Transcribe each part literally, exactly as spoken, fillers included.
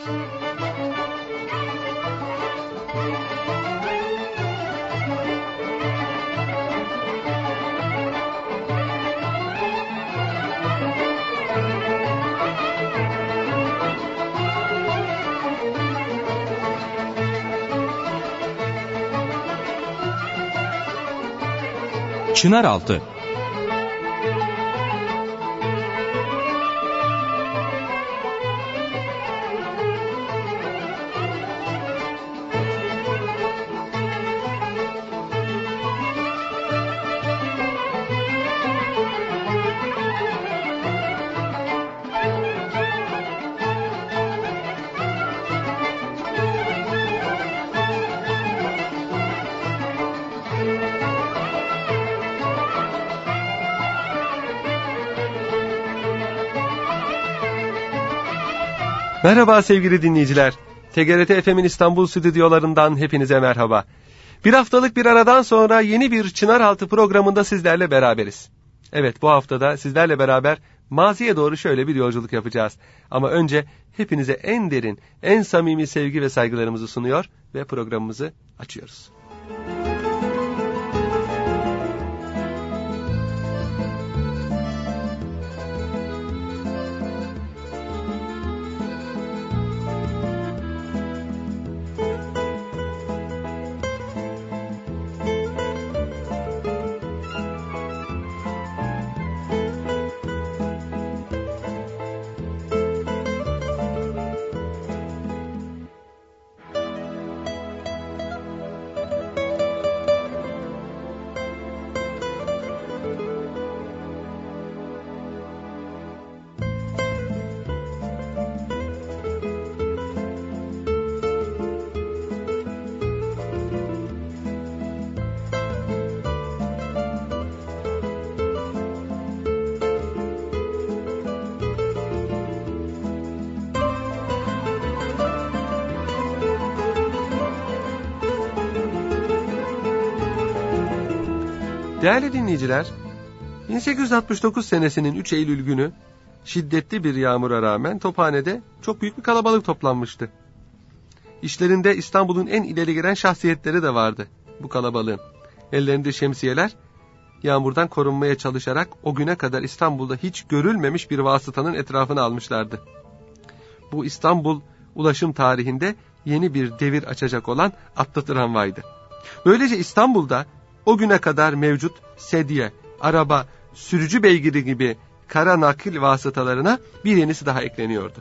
Çınaraltı. Merhaba sevgili dinleyiciler. T G R T F M'in İstanbul stüdyolarından hepinize merhaba. Bir haftalık bir aradan sonra yeni bir Çınaraltı programında sizlerle beraberiz. Evet, bu haftada sizlerle beraber maziye doğru şöyle bir yolculuk yapacağız. Ama önce hepinize en derin, en samimi sevgi ve saygılarımızı sunuyor ve programımızı açıyoruz. Değerli dinleyiciler, bin sekiz yüz altmış dokuz senesinin üç Eylül günü şiddetli bir yağmura rağmen Tophane'de çok büyük bir kalabalık toplanmıştı. İşlerinde İstanbul'un en ileri gelen şahsiyetleri de vardı bu kalabalığın. Ellerinde şemsiyeler, yağmurdan korunmaya çalışarak o güne kadar İstanbul'da hiç görülmemiş bir vasıtanın etrafını almışlardı. Bu İstanbul ulaşım tarihinde yeni bir devir açacak olan atlı tramvaydı. Böylece İstanbul'da o güne kadar mevcut sedye, araba, sürücü beygiri gibi kara nakil vasıtalarına bir yenisi daha ekleniyordu.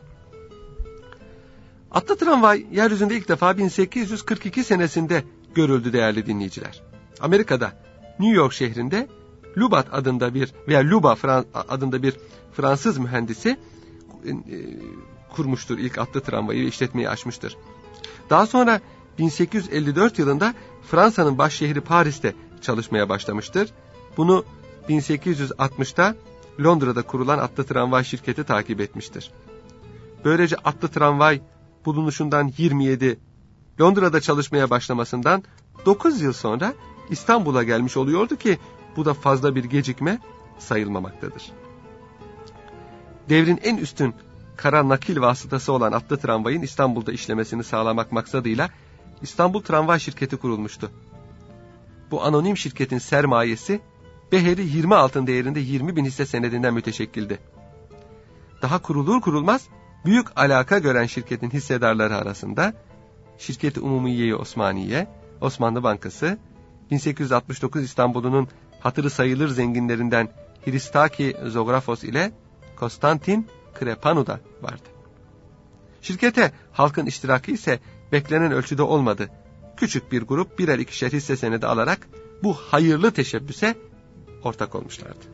Atlı tramvay yeryüzünde ilk defa bin sekiz yüz kırk iki senesinde görüldü değerli dinleyiciler. Amerika'da New York şehrinde Lubat adında bir veya Luba adında bir Fransız mühendisi e, kurmuştur ilk atlı tramvayı ve işletmeyi açmıştır. Daha sonra bin sekiz yüz elli dört yılında Fransa'nın başşehri Paris'te çalışmaya başlamıştır. Bunu bin sekiz yüz altmışta Londra'da kurulan atlı tramvay şirketi takip etmiştir. Böylece atlı tramvay bulunuşundan yirmi yedi, Londra'da çalışmaya başlamasından dokuz yıl sonra İstanbul'a gelmiş oluyordu ki bu da fazla bir gecikme sayılmamaktadır. Devrin en üstün kara nakil vasıtası olan atlı tramvayın İstanbul'da işlemesini sağlamak maksadıyla İstanbul Tramvay Şirketi kurulmuştu. Bu anonim şirketin sermayesi beheri yirmi altın değerinde yirmi bin hisse senedinden müteşekkildi. Daha kurulur kurulmaz büyük alaka gören şirketin hissedarları arasında Şirket-i Umumiye-i Osmaniye, Osmanlı Bankası, bin sekiz yüz altmış dokuz İstanbul'unun hatırı sayılır zenginlerinden Hristaki Zografos ile Konstantin Krepanu da vardı. Şirkete halkın iştirakı ise beklenen ölçüde olmadı. Küçük bir grup birer ikişer hisse senedi alarak bu hayırlı teşebbüse ortak olmuşlardı.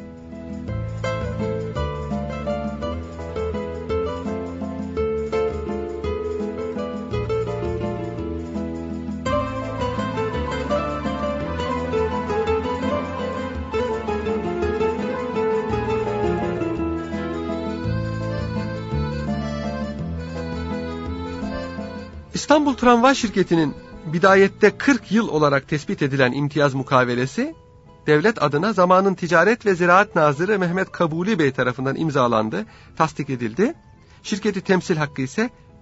İstanbul Tramvay Şirketi'nin bidayette kırk yıl olarak tespit edilen imtiyaz mukavelesi, devlet adına zamanın Ticaret ve Ziraat Nazırı Mehmet Kabuli Bey tarafından imzalandı, tasdik edildi. Şirketi temsil hakkı ise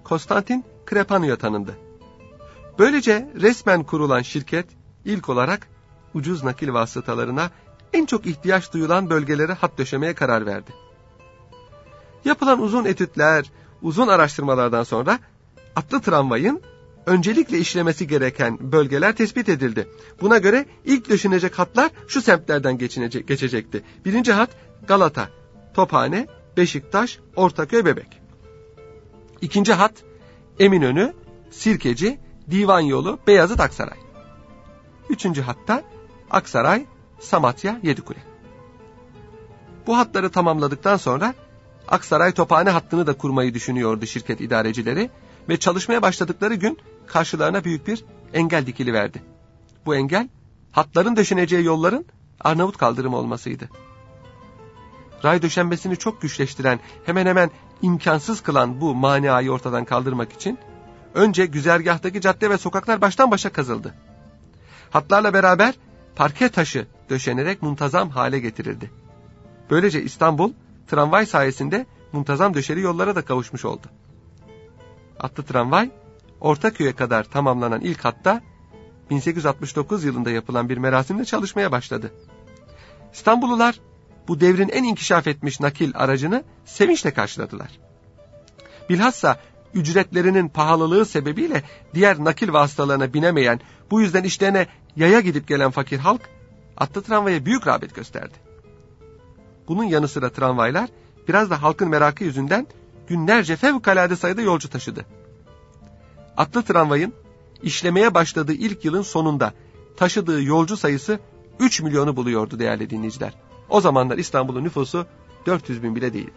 Konstantin Krepanu'ya tanındı. Böylece resmen kurulan şirket ilk olarak ucuz nakil vasıtalarına en çok ihtiyaç duyulan bölgelere hat döşemeye karar verdi. Yapılan uzun etütler, uzun araştırmalardan sonra atlı tramvayın öncelikle işlemesi gereken bölgeler tespit edildi. Buna göre ilk döşenecek hatlar şu semtlerden geçecekti. Birinci hat Galata, Tophane, Beşiktaş, Ortaköy, Bebek. İkinci hat Eminönü, Sirkeci, Divan Yolu, Beyazıt, Aksaray. Üçüncü hatta Aksaray, Samatya, Yedikule. Bu hatları tamamladıktan sonra Aksaray Tophane hattını da kurmayı düşünüyordu şirket idarecileri ve çalışmaya başladıkları gün karşılarına büyük bir engel dikiliverdi. Bu engel hatların döşeneceği yolların Arnavut kaldırımı olmasıydı. Ray döşenmesini çok güçleştiren, hemen hemen imkansız kılan bu maniayı ortadan kaldırmak için önce güzergahtaki cadde ve sokaklar baştan başa kazıldı. Hatlarla beraber parke taşı döşenerek muntazam hale getirildi. Böylece İstanbul tramvay sayesinde muntazam döşeli yollara da kavuşmuş oldu. Atlı tramvay Ortaköy'e kadar tamamlanan ilk hatta bin sekiz yüz altmış dokuz yılında yapılan bir merasimle çalışmaya başladı. İstanbullular bu devrin en inkişaf etmiş nakil aracını sevinçle karşıladılar. Bilhassa ücretlerinin pahalılığı sebebiyle diğer nakil vasıtalarına binemeyen, bu yüzden işlerine yaya gidip gelen fakir halk atlı tramvaya büyük rağbet gösterdi. Bunun yanı sıra tramvaylar biraz da halkın merakı yüzünden günlerce fevkalade sayıda yolcu taşıdı. Atlı tramvayın işlemeye başladığı ilk yılın sonunda taşıdığı yolcu sayısı üç milyonu buluyordu değerli dinleyiciler. O zamanlar İstanbul'un nüfusu dört yüz bin bile değildi.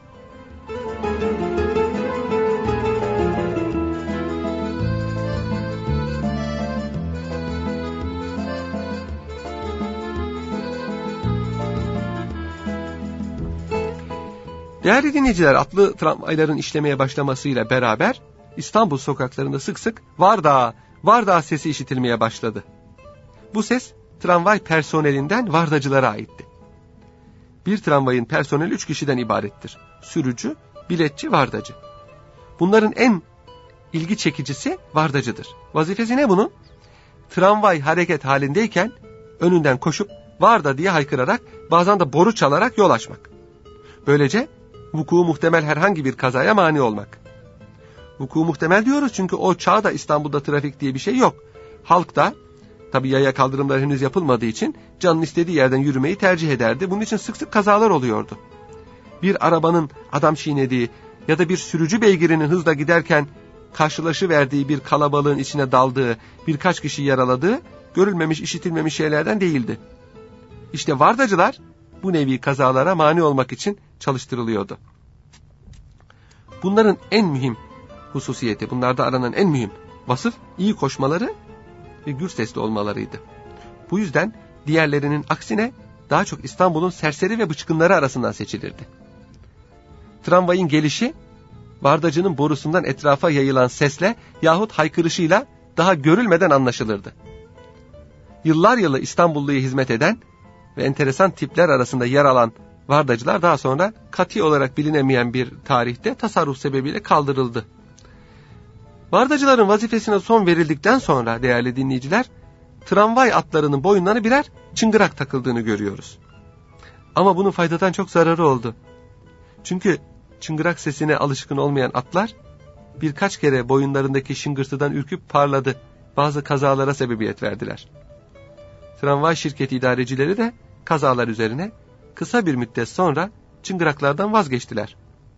Değerli dinleyiciler, atlı tramvayların işlemeye başlamasıyla beraber İstanbul sokaklarında sık sık Vardağ, Vardağ sesi işitilmeye başladı. Bu ses tramvay personelinden vardacılara aitti. Bir tramvayın personeli üç kişiden ibarettir. Sürücü, biletçi, vardacı. Bunların en ilgi çekicisi vardacıdır. Vazifesi ne bunun? Tramvay hareket halindeyken önünden koşup varda diye haykırarak, bazen de boru çalarak yol açmak. Böylece vuku muhtemel herhangi bir kazaya mani olmak. Vuku muhtemel diyoruz çünkü o çağda İstanbul'da trafik diye bir şey yok. Halk da tabii yaya kaldırımlar henüz yapılmadığı için canın istediği yerden yürümeyi tercih ederdi. Bunun için sık sık kazalar oluyordu. Bir arabanın adam çiğnediği ya da bir sürücü beygirinin hızla giderken karşılaşıverdiği bir kalabalığın içine daldığı, birkaç kişi yaraladığı görülmemiş, işitilmemiş şeylerden değildi. İşte vardacılar bu nevi kazalara mani olmak için çalıştırılıyordu. Bunların en mühim hususiyeti, bunlarda aranan en mühim vasıf iyi koşmaları ve gür sesli olmalarıydı. Bu yüzden diğerlerinin aksine daha çok İstanbul'un serseri ve bıçkınları arasından seçilirdi. Tramvayın gelişi vardacının borusundan etrafa yayılan sesle yahut haykırışıyla daha görülmeden anlaşılırdı. Yıllar yılı İstanbullu'ya hizmet eden ve enteresan tipler arasında yer alan vardacılar daha sonra kati olarak bilinemeyen bir tarihte tasarruf sebebiyle kaldırıldı. Vardacıların vazifesine son verildikten sonra değerli dinleyiciler, tramvay atlarının boyunlarına birer çıngırak takıldığını görüyoruz. Ama bunun faydadan çok zararı oldu. Çünkü çıngırak sesine alışkın olmayan atlar birkaç kere boyunlarındaki şıngırtıdan ürküp parladı. Bazı kazalara sebebiyet verdiler. Tramvay şirketi idarecileri de kazalar üzerine kısa bir müddet sonra çıngıraklardan vazgeçtiler.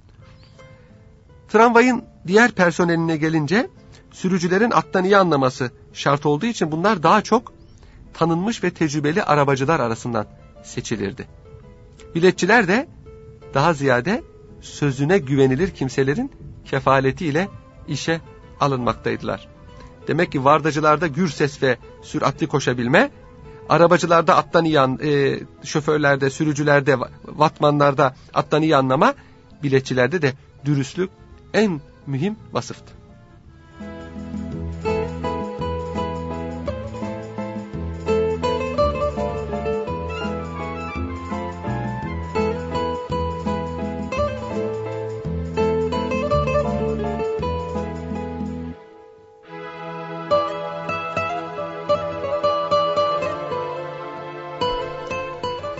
Tramvayın diğer personeline gelince sürücülerin attan iyi anlaması şart olduğu için bunlar daha çok tanınmış ve tecrübeli arabacılar arasından seçilirdi. Biletçiler de daha ziyade sözüne güvenilir kimselerin kefaletiyle işe alınmaktaydılar. Demek ki vardacılarda gür ses ve süratli koşabilme, arabacılarda attan iyi an, e, şoförlerde, sürücülerde, vatmanlarda attan iyi anlama, biletçilerde de dürüstlük en mühim vasıftı.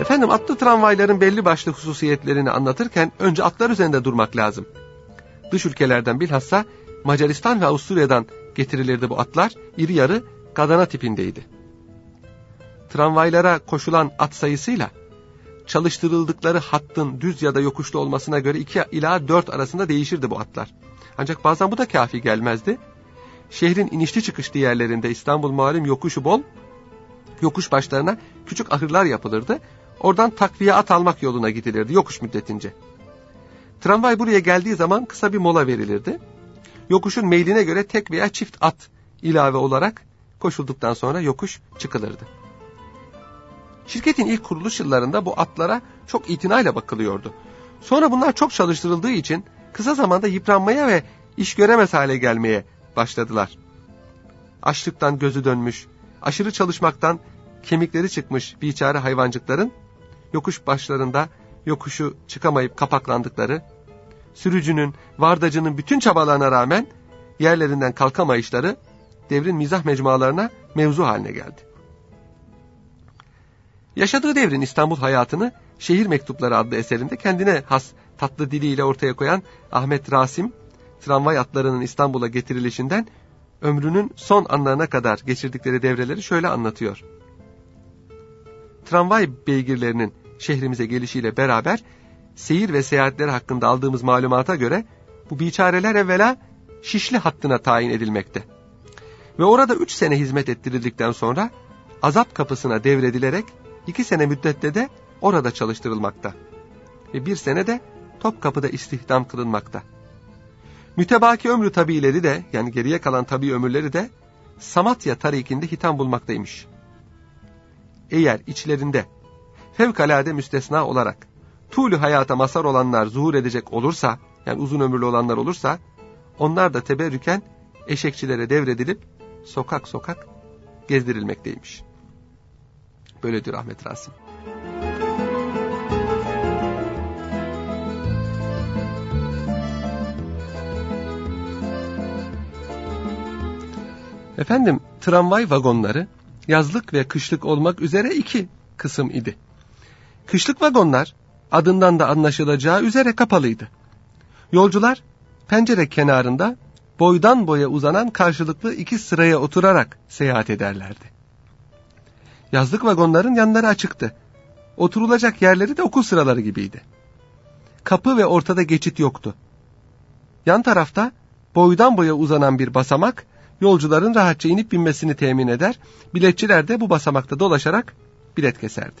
Efendim, atlı tramvayların belli başlı hususiyetlerini anlatırken önce atlar üzerinde durmak lazım. Dış ülkelerden bilhassa Macaristan ve Avusturya'dan getirilirdi bu atlar. İri yarı kadana tipindeydi. Tramvaylara koşulan at sayısıyla çalıştırıldıkları hattın düz ya da yokuşlu olmasına göre iki ila dört arasında değişirdi bu atlar. Ancak bazen bu da kafi gelmezdi. Şehrin inişli çıkışlı yerlerinde, İstanbul malum yokuşu bol, yokuş başlarına küçük ahırlar yapılırdı. Oradan takviye at almak yoluna gidilirdi yokuş müddetince. Tramvay buraya geldiği zaman kısa bir mola verilirdi. Yokuşun meyline göre tek veya çift at ilave olarak koşulduktan sonra yokuş çıkılırdı. Şirketin ilk kuruluş yıllarında bu atlara çok itinayla bakılıyordu. Sonra bunlar çok çalıştırıldığı için kısa zamanda yıpranmaya ve iş göremez hale gelmeye başladılar. Açlıktan gözü dönmüş, aşırı çalışmaktan kemikleri çıkmış biçare hayvancıkların yokuş başlarında yokuşu çıkamayıp kapaklandıkları, sürücünün, vardacının bütün çabalarına rağmen yerlerinden kalkamayışları devrin mizah mecmualarına mevzu haline geldi. Yaşadığı devrin İstanbul hayatını Şehir Mektupları adlı eserinde kendine has tatlı diliyle ortaya koyan Ahmet Rasim, tramvay atlarının İstanbul'a getirilişinden ömrünün son anlarına kadar geçirdikleri devreleri şöyle anlatıyor. Tramvay beygirlerinin şehrimize gelişiyle beraber seyir ve seyahatleri hakkında aldığımız malumata göre bu biçareler evvela Şişli hattına tayin edilmekte. Ve orada üç sene hizmet ettirildikten sonra Azap Kapısı'na devredilerek iki sene müddette de orada çalıştırılmakta. Ve bir sene de Topkapı'da istihdam kılınmakta. Mütebaki ömrü tabiileri de, yani geriye kalan tabi ömürleri de Samatya tarikinde hitam bulmaktaymış. Eğer içlerinde fevkalade müstesna olarak tuğlu hayata mazhar olanlar zuhur edecek olursa, yani uzun ömürlü olanlar olursa, onlar da teberrüken eşekçilere devredilip sokak sokak gezdirilmekteymiş. Böyle diyor Ahmet Rasim. Efendim, tramvay vagonları yazlık ve kışlık olmak üzere iki kısım idi. Kışlık vagonlar adından da anlaşılacağı üzere kapalıydı. Yolcular pencere kenarında boydan boya uzanan karşılıklı iki sıraya oturarak seyahat ederlerdi. Yazlık vagonların yanları açıktı. Oturulacak yerleri de okul sıraları gibiydi. Kapı ve ortada geçit yoktu. Yan tarafta boydan boya uzanan bir basamak yolcuların rahatça inip binmesini temin eder, biletçiler de bu basamakta dolaşarak bilet keserdi.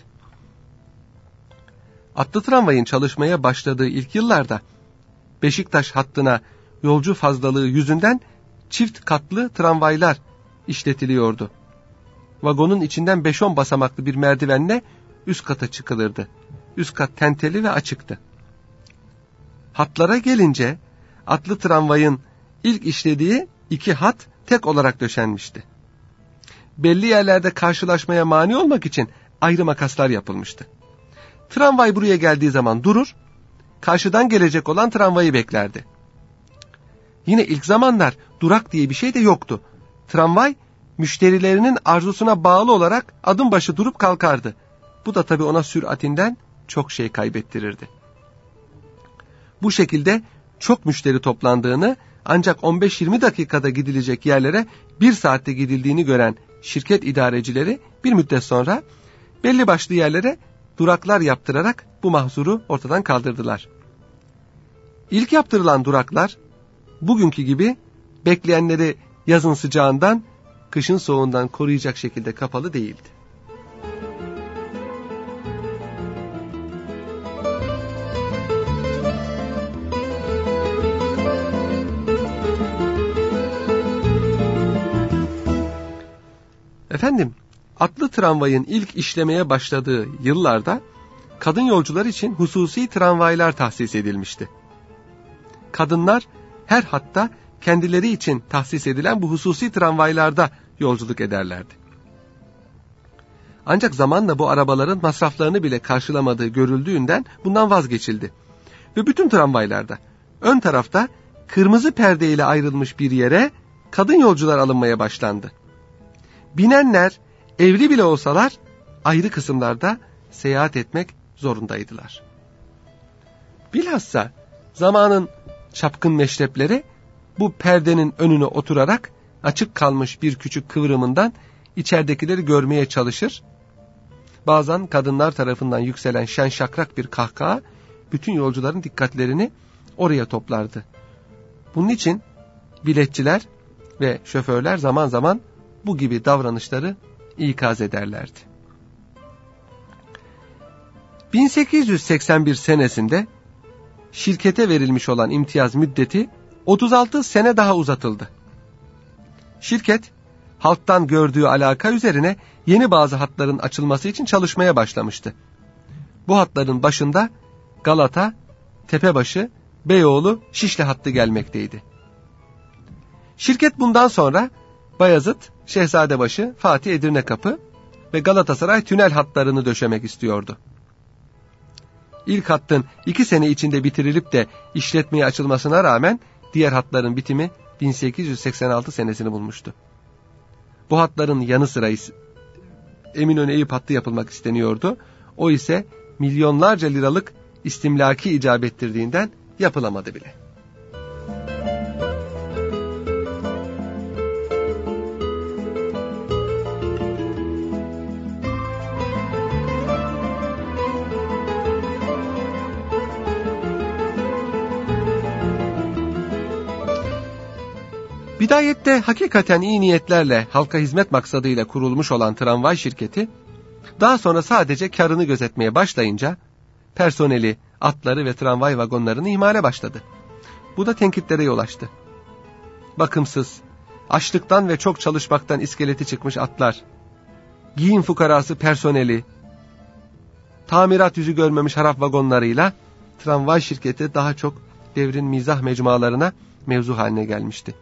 Atlı tramvayın çalışmaya başladığı ilk yıllarda Beşiktaş hattına yolcu fazlalığı yüzünden çift katlı tramvaylar işletiliyordu. Vagonun içinden beş on basamaklı bir merdivenle üst kata çıkılırdı. Üst kat tenteli ve açıktı. Hatlara gelince atlı tramvayın ilk işlediği iki hat tek olarak döşenmişti. Belli yerlerde karşılaşmaya mani olmak için ayrı makaslar yapılmıştı. Tramvay buraya geldiği zaman durur, karşıdan gelecek olan tramvayı beklerdi. Yine ilk zamanlar durak diye bir şey de yoktu. Tramvay müşterilerinin arzusuna bağlı olarak adım başı durup kalkardı. Bu da tabii ona süratinden çok şey kaybettirirdi. Bu şekilde çok müşteri toplandığını, ancak on beş yirmi dakikada gidilecek yerlere bir saatte gidildiğini gören şirket idarecileri bir müddet sonra belli başlı yerlere duraklar yaptırarak bu mahzuru ortadan kaldırdılar. İlk yaptırılan duraklar bugünkü gibi bekleyenleri yazın sıcağından, kışın soğuğundan koruyacak şekilde kapalı değildi. Efendim, atlı tramvayın ilk işlemeye başladığı yıllarda kadın yolcular için hususi tramvaylar tahsis edilmişti. Kadınlar her hatta kendileri için tahsis edilen bu hususi tramvaylarda yolculuk ederlerdi. Ancak zamanla bu arabaların masraflarını bile karşılamadığı görüldüğünden bundan vazgeçildi. Ve bütün tramvaylarda ön tarafta kırmızı perdeyle ayrılmış bir yere kadın yolcular alınmaya başlandı. Binenler evli bile olsalar ayrı kısımlarda seyahat etmek zorundaydılar. Bilhassa zamanın çapkın meşrepleri bu perdenin önüne oturarak açık kalmış bir küçük kıvrımından içeridekileri görmeye çalışır. Bazen kadınlar tarafından yükselen şen şakrak bir kahkaha bütün yolcuların dikkatlerini oraya toplardı. Bunun için biletçiler ve şoförler zaman zaman bu gibi davranışları ikaz ederlerdi. bin sekiz yüz seksen bir senesinde şirkete verilmiş olan imtiyaz müddeti otuz altı sene daha uzatıldı. Şirket, halktan gördüğü alaka üzerine yeni bazı hatların açılması için çalışmaya başlamıştı. Bu hatların başında Galata, Tepebaşı, Beyoğlu, Şişli hattı gelmekteydi. Şirket bundan sonra Bayazıt, Şehzadebaşı, Fatih Edirnekapı ve Galatasaray tünel hatlarını döşemek istiyordu. İlk hattın iki sene içinde bitirilip de işletmeye açılmasına rağmen diğer hatların bitimi bin sekiz yüz seksen altı senesini bulmuştu. Bu hatların yanı sıra Eminönü-Eyüp hattı yapılmak isteniyordu. O ise milyonlarca liralık istimlaki icap ettirdiğinden yapılamadı bile. Bidayette hakikaten iyi niyetlerle halka hizmet maksadıyla kurulmuş olan tramvay şirketi, daha sonra sadece karını gözetmeye başlayınca personeli, atları ve tramvay vagonlarını ihmale başladı. Bu da tenkitlere yol açtı. Bakımsız, açlıktan ve çok çalışmaktan iskeleti çıkmış atlar, giyim fukarası personeli, tamirat yüzü görmemiş harap vagonlarıyla tramvay şirketi daha çok devrin mizah mecmualarına mevzu haline gelmişti.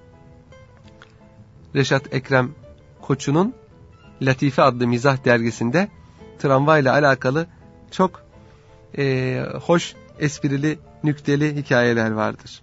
Reşat Ekrem Koçu'nun Latife adlı mizah dergisinde tramvayla alakalı çok e, hoş, esprili, nükteli hikayeler vardır.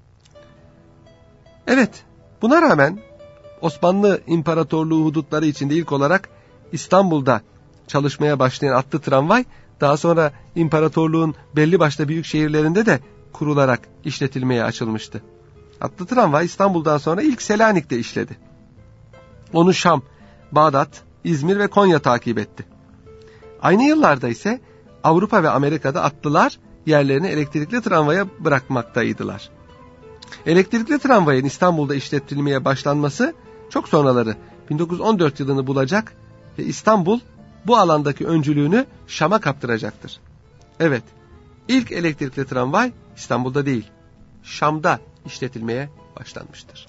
Evet, buna rağmen Osmanlı İmparatorluğu hudutları içinde ilk olarak İstanbul'da çalışmaya başlayan atlı tramvay, daha sonra İmparatorluğun belli başlı büyük şehirlerinde de kurularak işletilmeye açılmıştı. Atlı tramvay İstanbul'dan sonra ilk Selanik'te işledi. Onu Şam, Bağdat, İzmir ve Konya takip etti. Aynı yıllarda ise Avrupa ve Amerika'da atlılar yerlerini elektrikli tramvaya bırakmaktaydılar. Elektrikli tramvayın İstanbul'da işletilmeye başlanması çok sonraları bin dokuz yüz on dört yılını bulacak ve İstanbul bu alandaki öncülüğünü Şam'a kaptıracaktır. Evet, ilk elektrikli tramvay İstanbul'da değil, Şam'da işletilmeye başlanmıştır.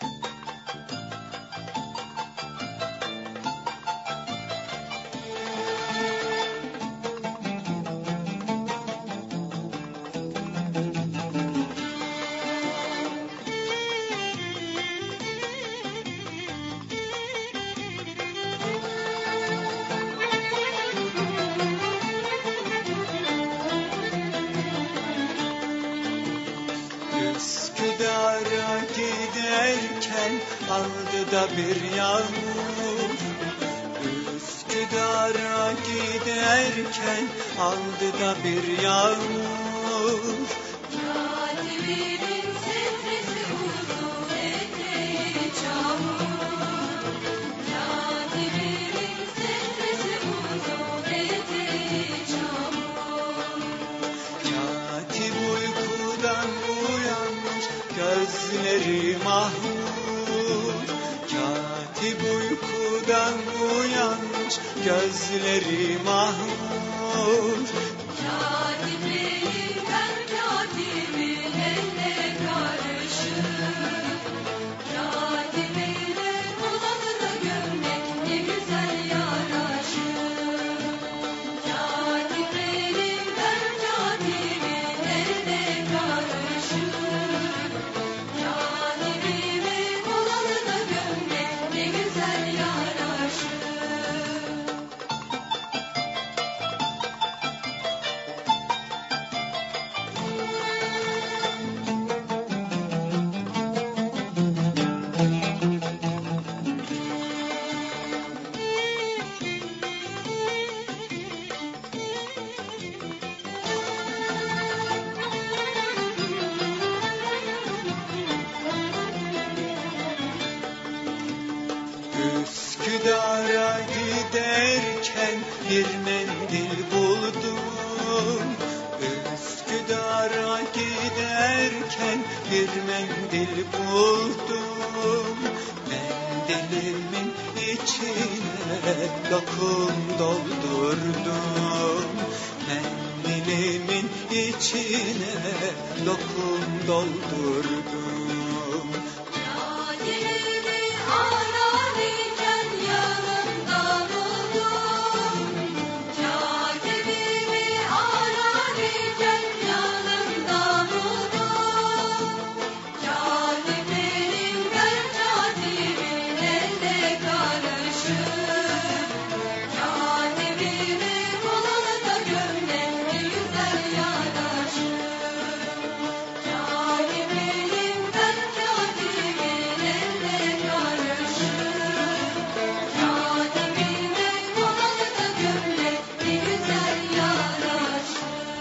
Üsküdar'a giderken aldı da bir yağmur. Üsküdar'a giderken aldı da bir yağmur. Katibimin setresi uzun, eteği çamur. Katibimin setresi uzun, eteği çamur. Katip uykudan uyanmış, gözleri mahmur. Katip uykudan uyanmış, gözleri mahmur. Katibim ben katibimin eline karışır. Katibine olanını görmek ne güzel yaraşır. Katibim ben katibimin eline karışır. Katibime olanını görmek ne güzel yaraşır. Üsküdar'a giderken bir mendil buldum. Üsküdar'a giderken bir mendil buldum. Mendilimin içine lokum doldurdum. Mendilimin içine lokum doldurdum. Kadimi ararken yanımda buldum. Kadimi ararken yanımda buldum. Kadimin ben kadimin elde karışır. Kadimimi kolalı da gömlek ne güzel yaraşır. Kadimin ben kadimin elde karışır. Kadimimi kolalı da gömlek ne güzel yaraşır.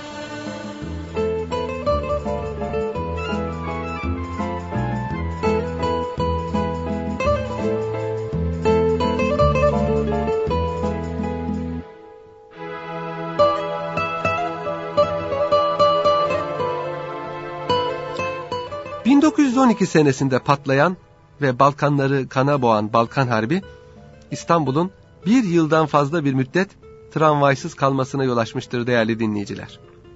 bin dokuz yüz on iki senesinde patlayan ve Balkanları kana boğan Balkan Harbi, İstanbul'un bir yıldan fazla bir müddet tramvaysız kalmasına yol açmıştır değerli dinleyiciler.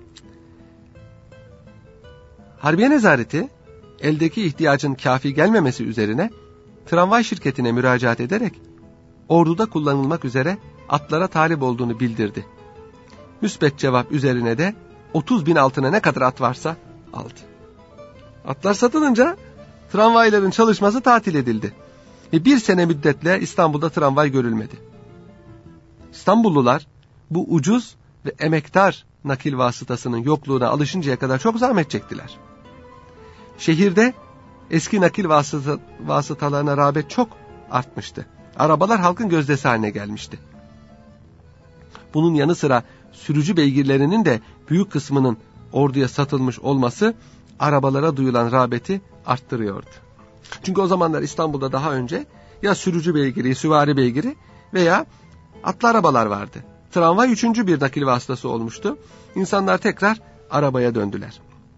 Harbiye nezareti, eldeki ihtiyacın kafi gelmemesi üzerine tramvay şirketine müracaat ederek orduda kullanılmak üzere atlara talip olduğunu bildirdi. Müsbet cevap üzerine de otuz bin altına ne kadar at varsa aldı. Atlar satılınca tramvayların çalışması tatil edildi. Ve bir sene müddetle İstanbul'da tramvay görülmedi. İstanbullular bu ucuz ve emektar nakil vasıtasının yokluğuna alışıncaya kadar çok zahmet çektiler. Şehirde eski nakil vasıta, vasıtalarına rağbet çok artmıştı. Arabalar halkın gözdesi haline gelmişti. Bunun yanı sıra sürücü beygirlerinin de büyük kısmının orduya satılmış olması arabalara duyulan rağbeti arttırıyordu. Çünkü o zamanlar İstanbul'da daha önce ya sürücü beygiri, süvari beygiri veya atlı arabalar vardı. Tramvay üçüncü bir nakil vasıtası olmuştu. İnsanlar tekrar arabaya döndüler.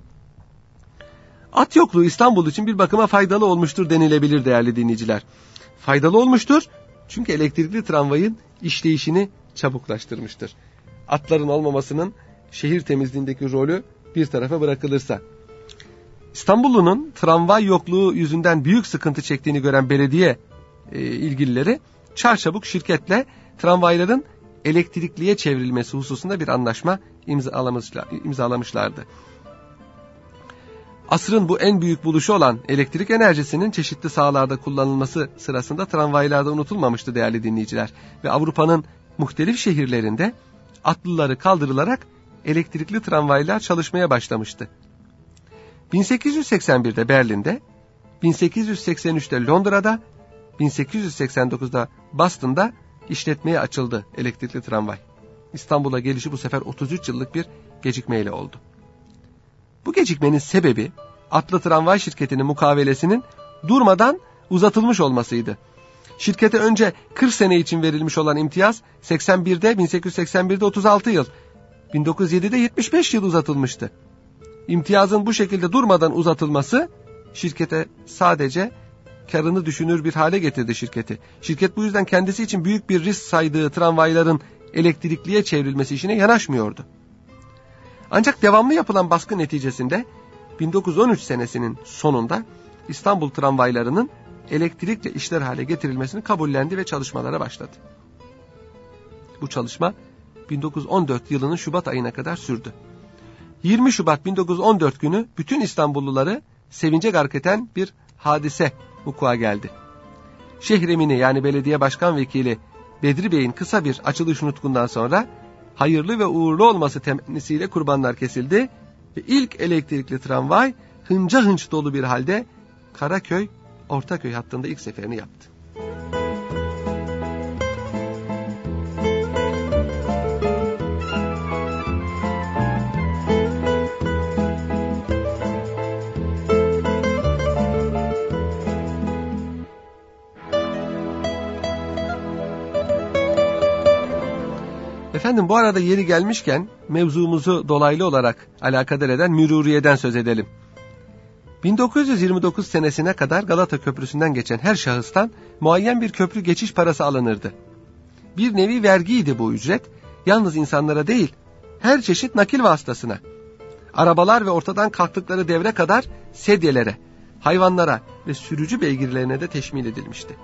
At yokluğu İstanbul için bir bakıma faydalı olmuştur denilebilir değerli dinleyiciler. Faydalı olmuştur çünkü elektrikli tramvayın işleyişini çabuklaştırmıştır. Atların olmamasının şehir temizliğindeki rolü bir tarafa bırakılırsa. İstanbullunun tramvay yokluğu yüzünden büyük sıkıntı çektiğini gören belediye e, ilgilileri çarçabuk şirketle tramvayların elektrikliye çevrilmesi hususunda bir anlaşma imzalamışlar, imzalamışlardı. Asrın bu en büyük buluşu olan elektrik enerjisinin çeşitli sahalarda kullanılması sırasında tramvaylarda unutulmamıştı değerli dinleyiciler. Ve Avrupa'nın muhtelif şehirlerinde atlıları kaldırılarak elektrikli tramvaylar çalışmaya başlamıştı. bin sekiz yüz seksen birde Berlin'de, bin sekiz yüz seksen üçte Londra'da, bin sekiz yüz seksen dokuzda Boston'da işletmeye açıldı elektrikli tramvay. İstanbul'a gelişi bu sefer otuz üç yıllık bir gecikmeyle oldu. Bu gecikmenin sebebi atlı tramvay şirketinin mukavelesinin durmadan uzatılmış olmasıydı. Şirkete önce kırk sene için verilmiş olan imtiyaz seksen birde, bin sekiz yüz seksen birde otuz altı yıl, bin dokuz yüz yedide yetmiş beş yıl uzatılmıştı. İmtiyazın bu şekilde durmadan uzatılması şirkete sadece karını düşünür bir hale getirdi şirketi. Şirket bu yüzden kendisi için büyük bir risk saydığı tramvayların elektrikliye çevrilmesi işine yanaşmıyordu. Ancak devamlı yapılan baskı neticesinde bin dokuz yüz on üç senesinin sonunda İstanbul tramvaylarının elektrikle işler hale getirilmesini kabullendi ve çalışmalara başladı. Bu çalışma bin dokuz yüz on dört yılının Şubat ayına kadar sürdü. yirmi Şubat bin dokuz yüz on dört günü bütün İstanbulluları sevince gark eden bir hadise vuku'a geldi. Şehremini yani belediye başkan vekili Bedri Bey'in kısa bir açılış nutkundan sonra hayırlı ve uğurlu olması temennisiyle kurbanlar kesildi ve ilk elektrikli tramvay hınca hınç dolu bir halde Karaköy Ortaköy hattında ilk seferini yaptı. Efendim bu arada yeri gelmişken mevzumuzu dolaylı olarak alakadar eden müruriyeden söz edelim. bin dokuz yüz yirmi dokuz senesine kadar Galata Köprüsü'nden geçen her şahıstan muayyen bir köprü geçiş parası alınırdı. Bir nevi vergiydi bu ücret, yalnız insanlara değil, her çeşit nakil vasıtasına, arabalar ve ortadan kalktıkları devre kadar sedyelere, hayvanlara ve sürücü beygirlerine de teşmil edilmişti.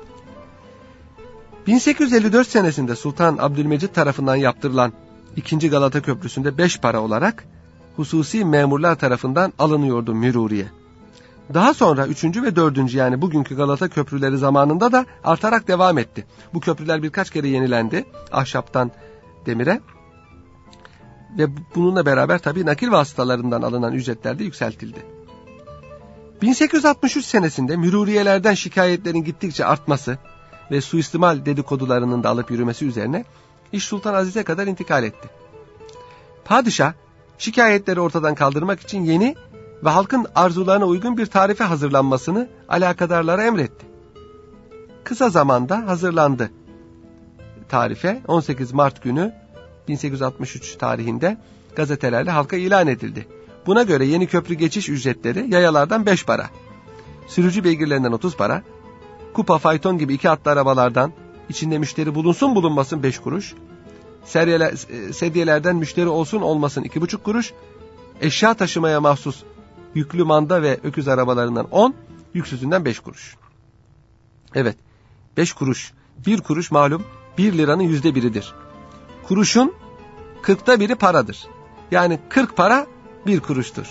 bin sekiz yüz elli dört senesinde Sultan Abdülmecit tarafından yaptırılan ikinci Galata Köprüsü'nde beş para olarak hususi memurlar tarafından alınıyordu müruriye. Daha sonra üçüncü ve dördüncü yani bugünkü Galata köprüleri zamanında da artarak devam etti. Bu köprüler birkaç kere yenilendi ahşaptan demire ve bununla beraber tabii nakil vasıtalarından alınan ücretler de yükseltildi. bin sekiz yüz altmış üç senesinde müruriyelerden şikayetlerin gittikçe artması ve suistimal dedikodularının da alıp yürümesi üzerine iş Sultan Aziz'e kadar intikal etti. Padişah şikayetleri ortadan kaldırmak için yeni ve halkın arzularına uygun bir tarife hazırlanmasını alakadarlara emretti. Kısa zamanda hazırlandı. Tarife on sekiz Mart günü bin sekiz yüz altmış üç tarihinde gazetelerle halka ilan edildi. Buna göre yeni köprü geçiş ücretleri yayalardan beş para, sürücü beygirlerinden otuz para, kupa, fayton gibi iki atlı arabalardan içinde müşteri bulunsun bulunmasın beş kuruş, seryeler, sedyelerden müşteri olsun olmasın iki buçuk kuruş, eşya taşımaya mahsus yüklü manda ve öküz arabalarından on, yüksüzünden beş kuruş. Evet, beş kuruş, bir kuruş malum bir liranın yüzde biridir. Kuruşun kırkta biri paradır. Yani kırk para bir kuruştur.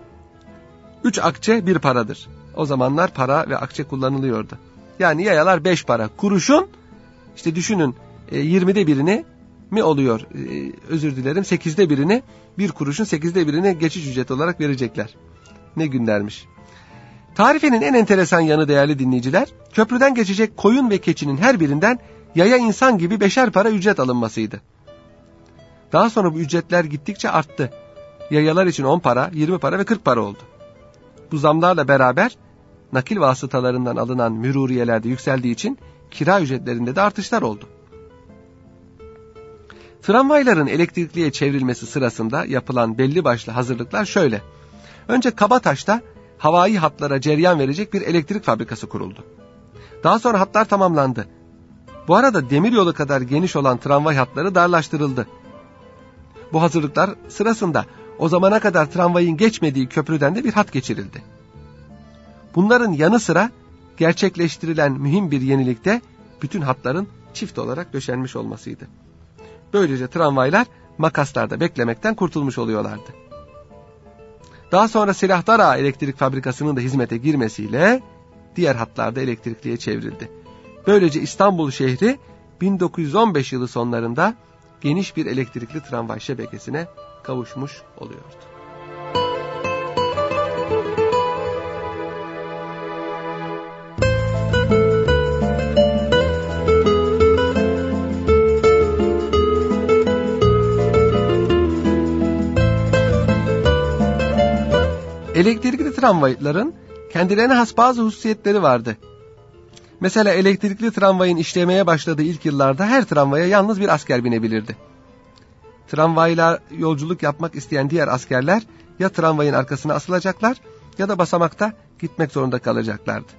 Üç akçe bir paradır. O zamanlar para ve akçe kullanılıyordu. Yani yayalar beş para. Kuruşun işte düşünün yirmide birini mi oluyor? E, özür dilerim sekizde birini, bir kuruşun sekizde birini geçiş ücreti olarak verecekler. Ne günlermiş. Tarifenin en enteresan yanı değerli dinleyiciler, köprüden geçecek koyun ve keçinin her birinden yaya insan gibi beşer para ücret alınmasıydı. Daha sonra bu ücretler gittikçe arttı. Yayalar için on para, yirmi para ve kırk para oldu. Bu zamlarla beraber nakil vasıtalarından alınan müruriyeler de yükseldiği için kira ücretlerinde de artışlar oldu. Tramvayların elektrikliye çevrilmesi sırasında yapılan belli başlı hazırlıklar şöyle. Önce Kabataş'ta havai hatlara cereyan verecek bir elektrik fabrikası kuruldu. Daha sonra hatlar tamamlandı. Bu arada demiryolu kadar geniş olan tramvay hatları darlaştırıldı. Bu hazırlıklar sırasında o zamana kadar tramvayın geçmediği köprüden de bir hat geçirildi. Bunların yanı sıra gerçekleştirilen mühim bir yenilik de bütün hatların çift olarak döşenmiş olmasıydı. Böylece tramvaylar makaslarda beklemekten kurtulmuş oluyorlardı. Daha sonra Silahdar Ağa Elektrik Fabrikası'nın da hizmete girmesiyle diğer hatlarda elektrikliye çevrildi. Böylece İstanbul şehri bin dokuz yüz on beş yılı sonlarında geniş bir elektrikli tramvay şebekesine kavuşmuş oluyordu. Elektrikli tramvayların kendilerine has bazı hususiyetleri vardı. Mesela elektrikli tramvayın işlemeye başladığı ilk yıllarda her tramvaya yalnız bir asker binebilirdi. Tramvayla yolculuk yapmak isteyen diğer askerler ya tramvayın arkasına asılacaklar ya da basamakta gitmek zorunda kalacaklardı.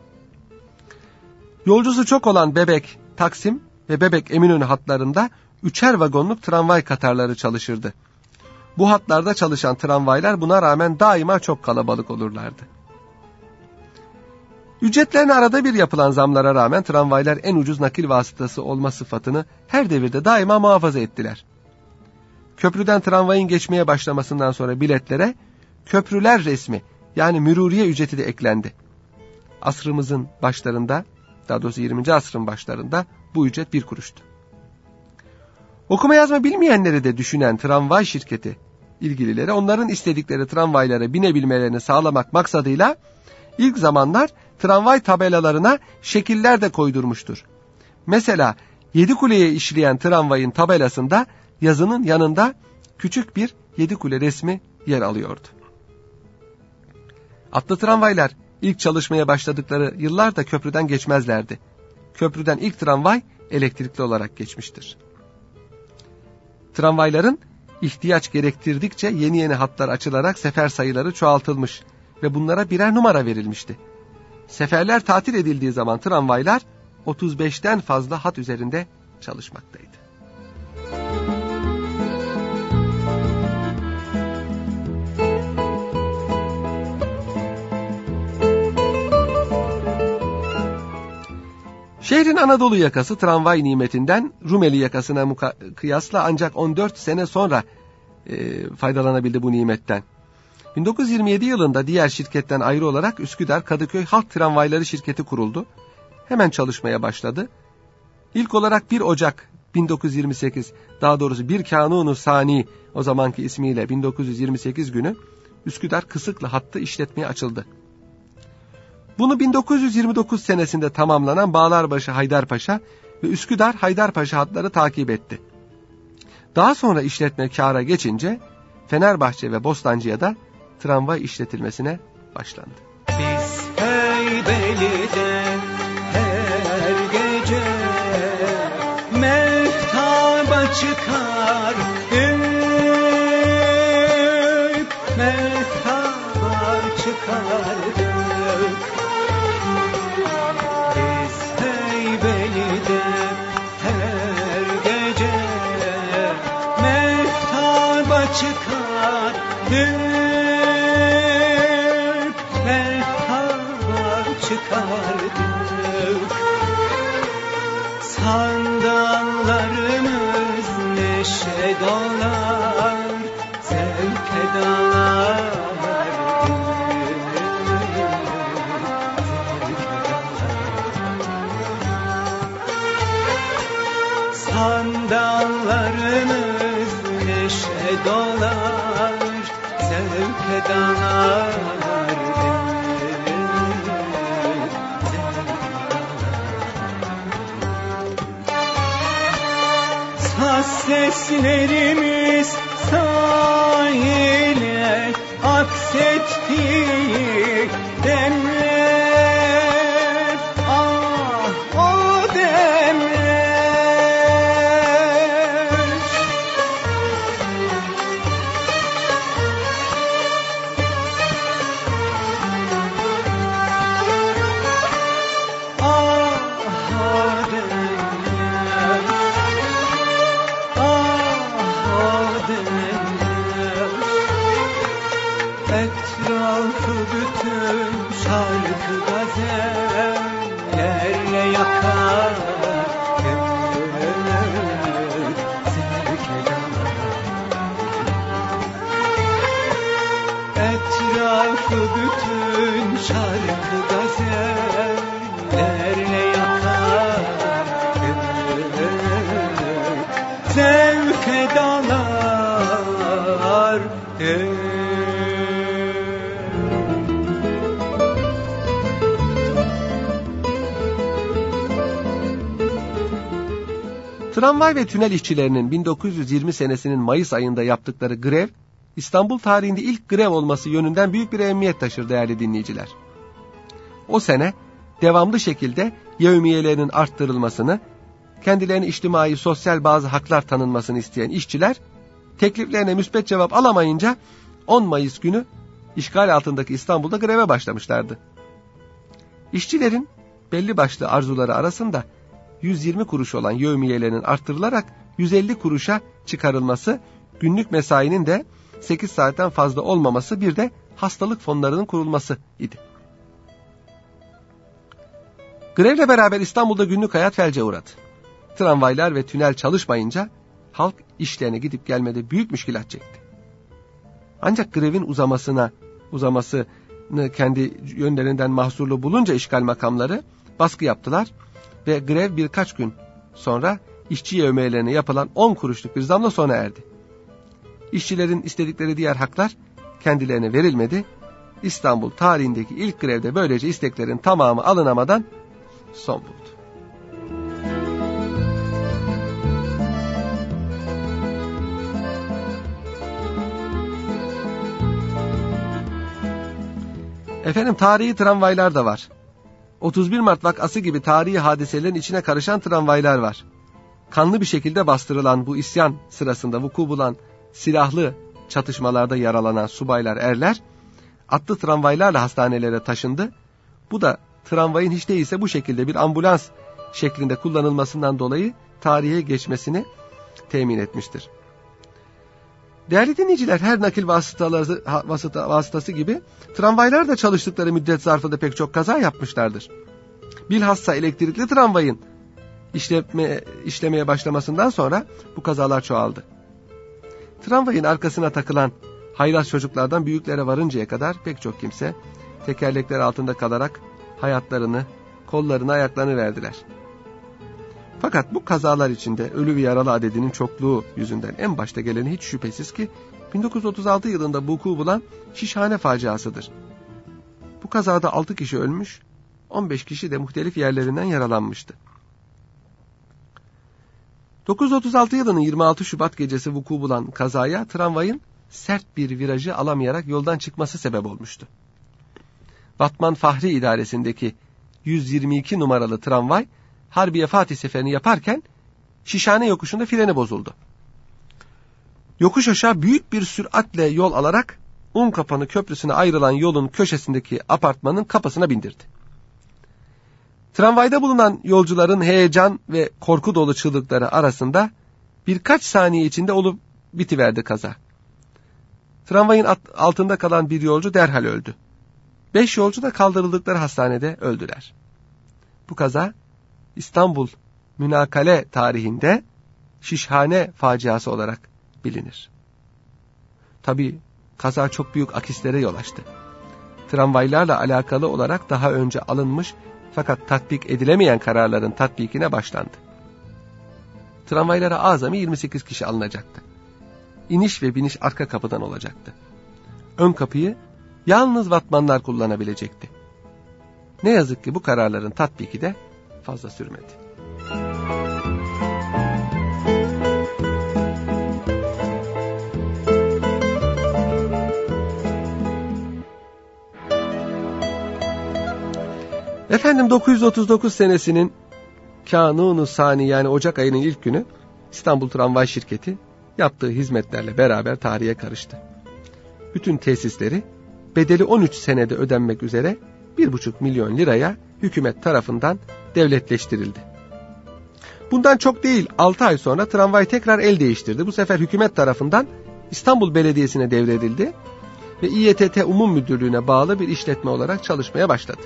Yolcusu çok olan Bebek, Taksim ve Bebek Eminönü hatlarında üçer vagonluk tramvay katarları çalışırdı. Bu hatlarda çalışan tramvaylar buna rağmen daima çok kalabalık olurlardı. Ücretlerine arada bir yapılan zamlara rağmen tramvaylar en ucuz nakil vasıtası olma sıfatını her devirde daima muhafaza ettiler. Köprüden tramvayın geçmeye başlamasından sonra biletlere köprüler resmi yani müruriye ücreti de eklendi. Asrımızın başlarında, daha doğrusu yirminci asrın başlarında bu ücret bir kuruştu. Okuma yazma bilmeyenleri de düşünen tramvay şirketi ilgilileri onların istedikleri tramvaylara binebilmelerini sağlamak maksadıyla ilk zamanlar tramvay tabelalarına şekiller de koydurmuştur. Mesela Yedikule'ye işleyen tramvayın tabelasında yazının yanında küçük bir Yedikule resmi yer alıyordu. Atlı tramvaylar ilk çalışmaya başladıkları yıllarda köprüden geçmezlerdi. Köprüden ilk tramvay elektrikli olarak geçmiştir. Tramvayların ihtiyaç gerektirdikçe yeni yeni hatlar açılarak sefer sayıları çoğaltılmış ve bunlara birer numara verilmişti. Seferler tatil edildiği zaman tramvaylar otuz beşten fazla hat üzerinde çalışmaktaydı. Şehrin Anadolu yakası tramvay nimetinden Rumeli yakasına muka- kıyasla ancak on dört sene sonra e, faydalanabildi bu nimetten. bin dokuz yüz yirmi yedi yılında diğer şirketten ayrı olarak Üsküdar Kadıköy Halk Tramvayları şirketi kuruldu. Hemen çalışmaya başladı. İlk olarak bir Ocak bin dokuz yüz yirmi sekiz, daha doğrusu bir Kanunu Sani, o zamanki ismiyle bin dokuz yüz yirmi sekiz günü Üsküdar Kısıklı hattı işletmeye açıldı. Bunu bin dokuz yüz yirmi dokuz senesinde tamamlanan Bağlarbaşı Haydarpaşa ve Üsküdar Haydarpaşa hatları takip etti. Daha sonra işletme kâra geçince Fenerbahçe ve Bostancı'ya da tramvay işletilmesine başlandı. Biz Heybeli'de her gece mehtaba çıkar, mehtaba çıkardık. Biz Heybeli'de her gece mehtaba çıkardık. Çıkardık. Sandallarımız neşe dolar, zevke dalar. Sandallarımız neşe dolar, zevke dalar. Seslerimiz sahile aksettiği demler, ah o demler. Ah o demler. Etrafı bütün şarkı gazellerle yakar, zevke dalar. Etrafı bütün şarkı gazellerle yakar, zevke dalar. Tramvay ve tünel işçilerinin bin dokuz yüz yirmi senesinin Mayıs ayında yaptıkları grev, İstanbul tarihinde ilk grev olması yönünden büyük bir ehemmiyet taşır değerli dinleyiciler. O sene devamlı şekilde yevmiyelerinin arttırılmasını, kendilerine içtimai sosyal bazı haklar tanınmasını isteyen işçiler, tekliflerine müspet cevap alamayınca on Mayıs günü işgal altındaki İstanbul'da greve başlamışlardı. İşçilerin belli başlı arzuları arasında yüz yirmi kuruş olan yevmiyelerinin arttırılarak yüz elli kuruşa çıkarılması, günlük mesainin de sekiz saatten fazla olmaması, bir de hastalık fonlarının kurulması idi. Grevle beraber İstanbul'da günlük hayat felce uğradı. Tramvaylar ve tünel çalışmayınca halk işlerine gidip gelmede büyük müşkilat çekti. Ancak grevin uzamasına, uzamasını kendi yönlerinden mahsurlu bulunca işgal makamları baskı yaptılar ve grev birkaç gün sonra işçi yevmiyelerine yapılan on kuruşluk bir zamla sona erdi. İşçilerin istedikleri diğer haklar kendilerine verilmedi. İstanbul tarihindeki ilk grevde böylece isteklerin tamamı alınamadan son buldu. Efendim, tarihi tramvaylar da var. otuz bir Mart vakası gibi tarihi hadiselerin içine karışan tramvaylar var. kanlı bir şekilde bastırılan bu isyan sırasında vuku bulan silahlı çatışmalarda yaralanan subaylar, erler atlı tramvaylarla hastanelere taşındı. Bu da tramvayın hiç değilse bu şekilde bir ambulans şeklinde kullanılmasından dolayı tarihe geçmesini temin etmiştir. Değerli dinleyiciler, her nakil vasıtaları, vasıta, vasıtası gibi tramvaylar da çalıştıkları müddet zarfında pek çok kaza yapmışlardır. Bilhassa elektrikli tramvayın işleme, işlemeye başlamasından sonra bu kazalar çoğaldı. Tramvayın arkasına takılan haylaz çocuklardan büyüklere varıncaya kadar pek çok kimse tekerlekler altında kalarak hayatlarını, kollarını, ayaklarını verdiler. Fakat bu kazalar içinde ölü ve yaralı adedinin çokluğu yüzünden en başta geleni hiç şüphesiz ki bin dokuz yüz otuz altı yılında vuku bulan Şişhane faciasıdır. Bu kazada altı kişi ölmüş, on beş kişi de muhtelif yerlerinden yaralanmıştı. dokuz yüz otuz altı yılının yirmi altı Şubat gecesi vuku bulan kazaya tramvayın sert bir virajı alamayarak yoldan çıkması sebep olmuştu. Batman Fahri İdaresi'ndeki yüz yirmi iki numaralı tramvay Harbiye Fatih seferini yaparken Şişhane yokuşunda freni bozuldu. Yokuş aşağı büyük bir süratle yol alarak Unkapanı Köprüsü'ne ayrılan yolun köşesindeki apartmanın kapısına bindirdi. Tramvayda bulunan yolcuların heyecan ve korku dolu çığlıkları arasında birkaç saniye içinde olup bitiverdi kaza. Tramvayın altında kalan bir yolcu derhal öldü. Beş yolcu da kaldırıldıkları hastanede öldüler. Bu kaza İstanbul münakale tarihinde Şişhane faciası olarak bilinir. Tabii kaza çok büyük akislere yol açtı. Tramvaylarla alakalı olarak daha önce alınmış fakat tatbik edilemeyen kararların tatbikine başlandı. Tramvaylara azami yirmi sekiz kişi alınacaktı. İniş ve biniş arka kapıdan olacaktı. Ön kapıyı yalnız vatmanlar kullanabilecekti. Ne yazık ki bu kararların tatbiki de fazla sürmedi. Efendim dokuz yüz otuz dokuz senesinin Kanun-u Sani yani Ocak ayının ilk günü İstanbul Tramvay Şirketi yaptığı hizmetlerle beraber tarihe karıştı. Bütün tesisleri bedeli on üç senede ödenmek üzere bir buçuk milyon liraya hükümet tarafından devletleştirildi. Bundan çok değil altı ay sonra tramvay tekrar el değiştirdi. Bu sefer hükümet tarafından İstanbul Belediyesi'ne devredildi ve İETT Umum Müdürlüğü'ne bağlı bir işletme olarak çalışmaya başladı.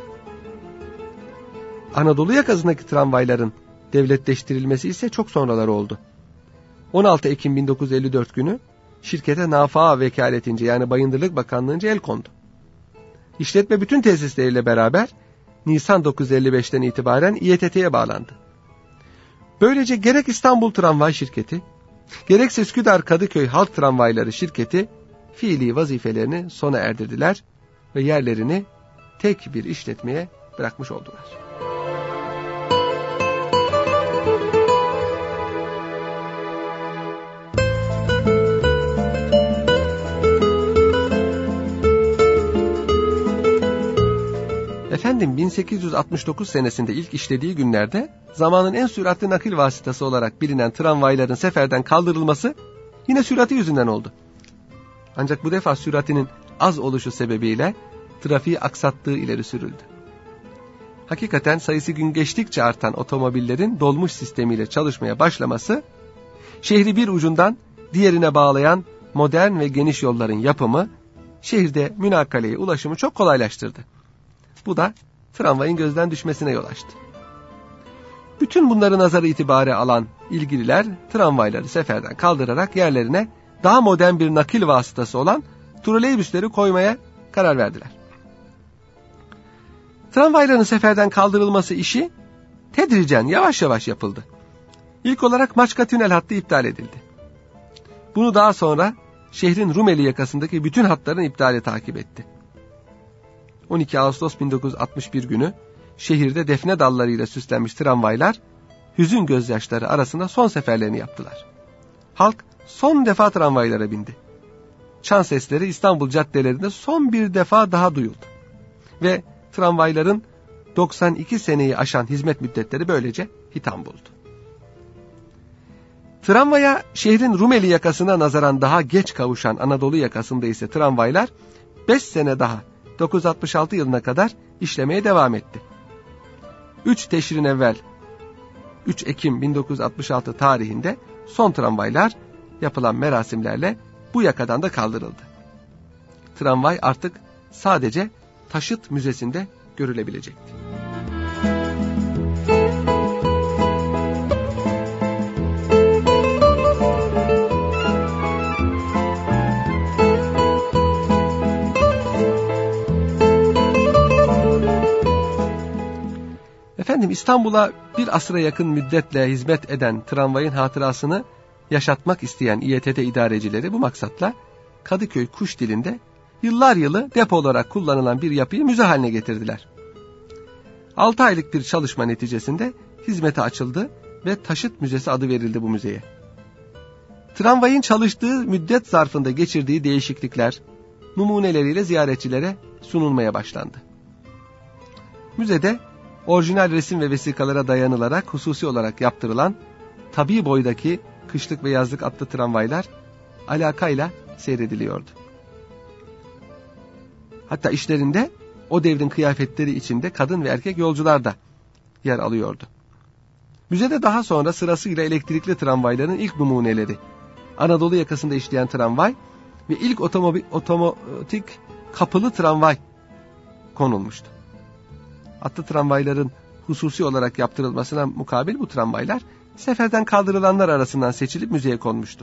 Anadolu yakasındaki tramvayların devletleştirilmesi ise çok sonraları oldu. on altı Ekim bin dokuz yüz elli dört günü şirkete Nafaa Vekaletince yani Bayındırlık Bakanlığı'nca el kondu. İşletme bütün tesisleriyle beraber Nisan dokuz yüz elli beşten itibaren İETT'ye bağlandı. Böylece gerek İstanbul Tramvay Şirketi, gerekse Üsküdar Kadıköy Halk Tramvayları Şirketi fiili vazifelerini sona erdirdiler ve yerlerini tek bir işletmeye bırakmış oldular. Efendim bin sekiz yüz altmış dokuz senesinde ilk işlediği günlerde zamanın en süratli nakil vasıtası olarak bilinen tramvayların seferden kaldırılması yine sürati yüzünden oldu. Ancak bu defa süratinin az oluşu sebebiyle trafiği aksattığı ileri sürüldü. Hakikaten sayısı gün geçtikçe artan otomobillerin dolmuş sistemiyle çalışmaya başlaması, şehri bir ucundan diğerine bağlayan modern ve geniş yolların yapımı, şehirde münakaleye ulaşımı çok kolaylaştırdı. Bu da tramvayın gözden düşmesine yol açtı. Bütün bunları nazara itibare alan ilgililer tramvayları seferden kaldırarak yerlerine daha modern bir nakil vasıtası olan troleybüsleri koymaya karar verdiler. Tramvayların seferden kaldırılması işi tedricen yavaş yavaş yapıldı. İlk olarak Maçka Tünel hattı iptal edildi. Bunu daha sonra şehrin Rumeli yakasındaki bütün hatların iptali takip etti. on iki Ağustos bin dokuz yüz altmış bir günü şehirde defne dallarıyla süslenmiş tramvaylar hüzün gözyaşları arasında son seferlerini yaptılar. Halk son defa tramvaylara bindi. Çan sesleri İstanbul caddelerinde son bir defa daha duyuldu. Ve tramvayların doksan iki seneyi aşan hizmet müddetleri böylece hitam buldu. Tramvaya şehrin Rumeli yakasına nazaran daha geç kavuşan Anadolu yakasında ise tramvaylar beş sene daha dokuz yüz altmış altı yılına kadar işlemeye devam etti. üç Teşrin evvel üç Ekim bin dokuz yüz altmış altı tarihinde son tramvaylar yapılan merasimlerle bu yakadan da kaldırıldı. Tramvay artık sadece Taşıt Müzesi'nde görülebilecekti. Efendim, İstanbul'a bir asıra yakın müddetle hizmet eden tramvayın hatırasını yaşatmak isteyen İ E T T idarecileri bu maksatla Kadıköy Kuşdili'nde yıllar yılı depo olarak kullanılan bir yapıyı müze haline getirdiler. altı aylık bir çalışma neticesinde hizmete açıldı ve Taşıt Müzesi adı verildi bu müzeye. Tramvayın çalıştığı müddet zarfında geçirdiği değişiklikler numuneleriyle ziyaretçilere sunulmaya başlandı. Müzede orijinal resim ve vesikalara dayanılarak hususi olarak yaptırılan tabii boydaki kışlık ve yazlık atlı tramvaylar alakayla seyrediliyordu. Hatta işlerinde o devrin kıyafetleri içinde kadın ve erkek yolcular da yer alıyordu. Müzede daha sonra sırasıyla elektrikli tramvayların ilk numuneleri, Anadolu yakasında işleyen tramvay ve ilk otomobil, otomatik kapılı tramvay konulmuştu. Atlı tramvayların hususi olarak yaptırılmasına mukabil bu tramvaylar seferden kaldırılanlar arasından seçilip müzeye konmuştu.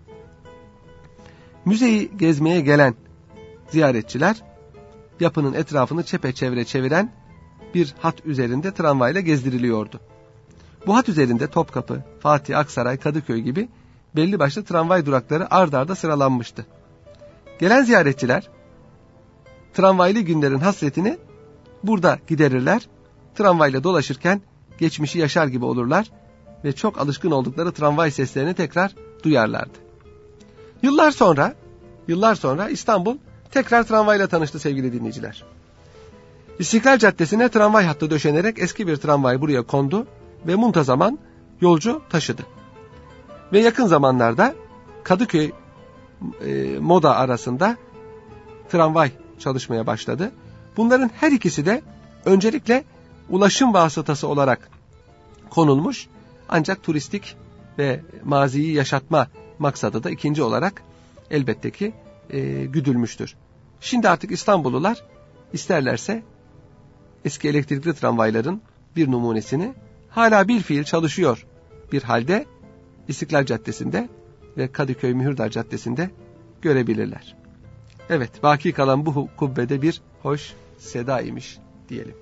Müzeyi gezmeye gelen ziyaretçiler yapının etrafını çepeçevre çeviren bir hat üzerinde tramvayla gezdiriliyordu. Bu hat üzerinde Topkapı, Fatih, Aksaray, Kadıköy gibi belli başlı tramvay durakları ard arda sıralanmıştı. Gelen ziyaretçiler tramvaylı günlerin hasretini burada giderirler, tramvayla dolaşırken geçmişi yaşar gibi olurlar ve çok alışkın oldukları tramvay seslerini tekrar duyarlardı. Yıllar sonra, yıllar sonra İstanbul tekrar tramvayla tanıştı sevgili dinleyiciler. İstiklal Caddesi'ne tramvay hattı döşenerek eski bir tramvay buraya kondu ve muntazaman yolcu taşıdı. Ve yakın zamanlarda Kadıköy e, Moda arasında tramvay çalışmaya başladı. Bunların her ikisi de öncelikle ulaşım vasıtası olarak konulmuş, ancak turistik ve maziyi yaşatma maksadı da ikinci olarak elbette ki e, güdülmüştür. Şimdi artık İstanbullular isterlerse eski elektrikli tramvayların bir numunesini hala bir fiil çalışıyor bir halde İstiklal Caddesi'nde ve Kadıköy Mühürdar Caddesi'nde görebilirler. Evet, baki kalan bu kubbede bir hoş seda imiş diyelim.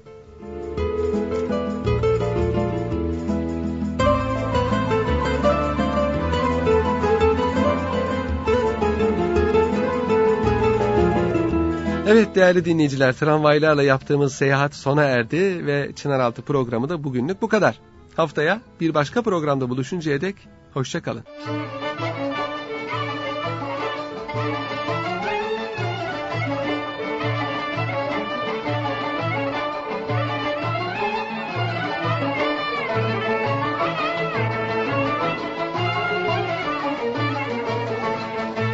Evet değerli dinleyiciler, tramvaylarla yaptığımız seyahat sona erdi ve Çınaraltı programı da bugünlük bu kadar. Haftaya bir başka programda buluşuncaya dek hoşça kalın.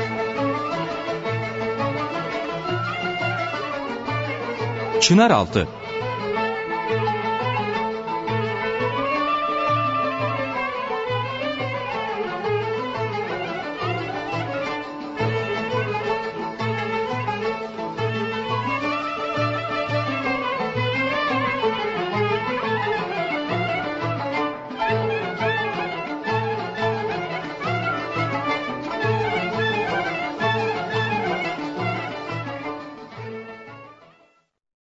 Çınaraltı